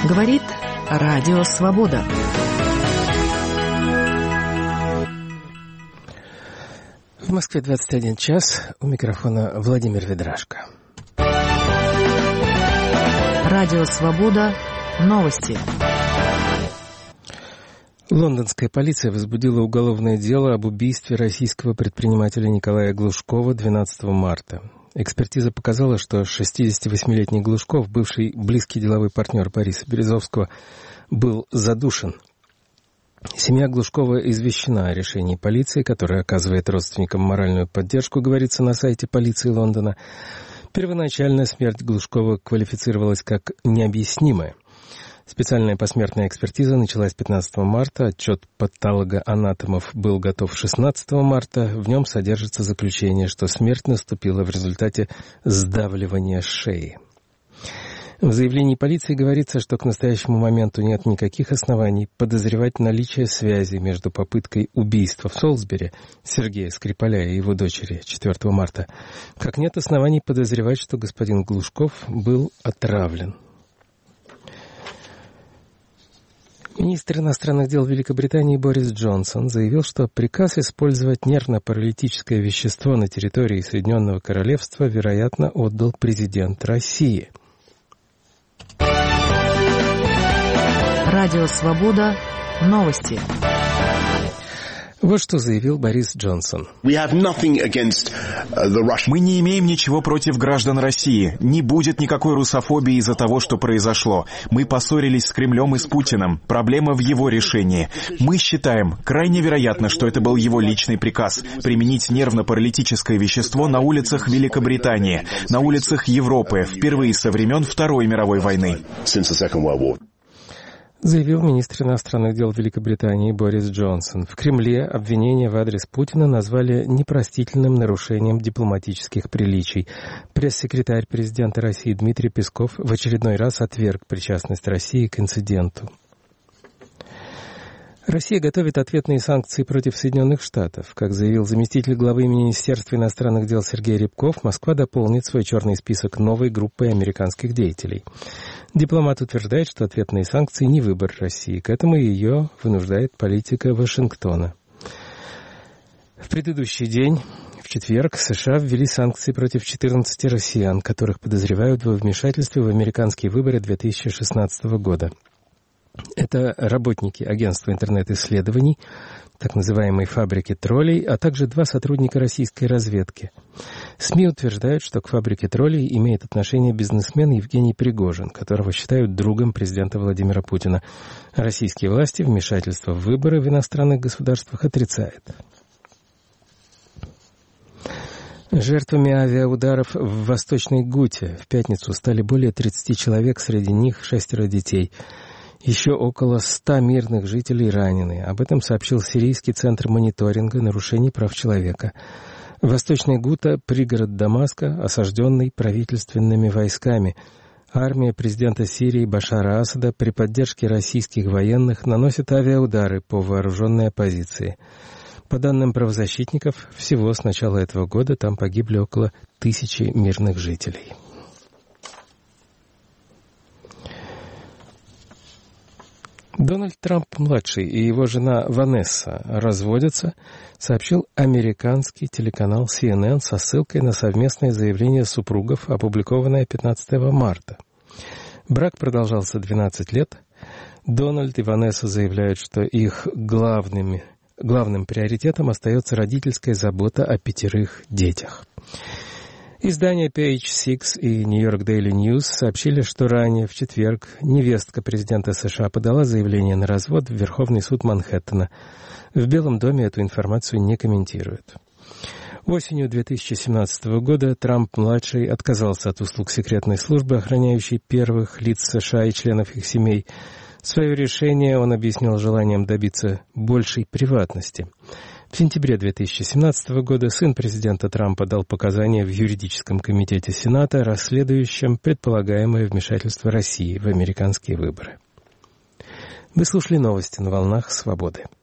Говорит Радио Свобода. В Москве 21 час. У микрофона Владимир Ведрашко. Радио Свобода. Новости. Лондонская полиция возбудила уголовное дело об убийстве российского предпринимателя Николая Глушкова 12 марта. Экспертиза показала, что 68-летний Глушков, бывший близкий деловой партнер Бориса Березовского, был задушен. Семья Глушкова извещена о решении полиции, которая оказывает родственникам моральную поддержку, говорится на сайте полиции Лондона. Первоначально смерть Глушкова квалифицировалась как необъяснимая. Специальная посмертная экспертиза началась 15 марта, отчет патологоанатомов был готов 16 марта. В нем содержится заключение, что смерть наступила в результате сдавливания шеи. В заявлении полиции говорится, что к настоящему моменту нет никаких оснований подозревать наличие связи между попыткой убийства в Солсбери Сергея Скрипаля и его дочери 4 марта, как нет оснований подозревать, что господин Глушков был отравлен. Министр иностранных дел Великобритании Борис Джонсон заявил, что приказ использовать нервно-паралитическое вещество на территории Соединенного Королевства, вероятно, отдал президент России. Радио Свобода. Новости. Вот что заявил Борис Джонсон. Мы не имеем ничего против граждан России. Не будет никакой русофобии из-за того, что произошло. Мы поссорились с Кремлем и с Путиным. Проблема в его решении. Мы считаем, крайне вероятно, что это был его личный приказ применить нервно-паралитическое вещество на улицах Великобритании, на улицах Европы, впервые со времен Второй мировой войны. Заявил министр иностранных дел Великобритании Борис Джонсон. В Кремле обвинения в адрес Путина назвали непростительным нарушением дипломатических приличий. Пресс-секретарь президента России Дмитрий Песков в очередной раз отверг причастность России к инциденту. Россия готовит ответные санкции против Соединенных Штатов. Как заявил заместитель главы Министерства иностранных дел Сергей Рябков, Москва дополнит свой черный список новой группой американских деятелей. Дипломат утверждает, что ответные санкции не выбор России. К этому ее вынуждает политика Вашингтона. В предыдущий день, в четверг, США ввели санкции против 14 россиян, которых подозревают во вмешательстве в американские выборы 2016 года. Это работники агентства интернет-исследований, так называемой фабрики троллей, а также 2 сотрудника российской разведки. СМИ утверждают, что к фабрике троллей имеет отношение бизнесмен Евгений Пригожин, которого считают другом президента Владимира Путина. Российские власти вмешательство в выборы в иностранных государствах отрицают. Жертвами авиаударов в Восточной Гуте в пятницу стали более 30 человек, среди них 6 детей. Еще около 100 мирных жителей ранены. Об этом сообщил Сирийский центр мониторинга нарушений прав человека. Восточная Гута — пригород Дамаска, осажденный правительственными войсками. Армия президента Сирии Башара Асада при поддержке российских военных наносит авиаудары по вооруженной оппозиции. По данным правозащитников, всего с начала этого года там погибли около 1000 мирных жителей. Дональд Трамп-младший и его жена Ванесса разводятся, сообщил американский телеканал CNN со ссылкой на совместное заявление супругов, опубликованное 15 марта. Брак продолжался 12 лет. Дональд и Ванесса заявляют, что их главным приоритетом остается родительская забота о 5 детях. Издания Page Six и New York Daily News сообщили, что ранее, в четверг, невестка президента США подала заявление на развод в Верховный суд Манхэттена. В Белом доме эту информацию не комментируют. Осенью 2017 года Трамп-младший отказался от услуг секретной службы, охраняющей первых лиц США и членов их семей. Свое решение он объяснил желанием добиться большей приватности. В сентябре 2017 года сын президента Трампа дал показания в юридическом комитете Сената, расследующем предполагаемое вмешательство России в американские выборы. Вы слушали новости на волнах «Свободы».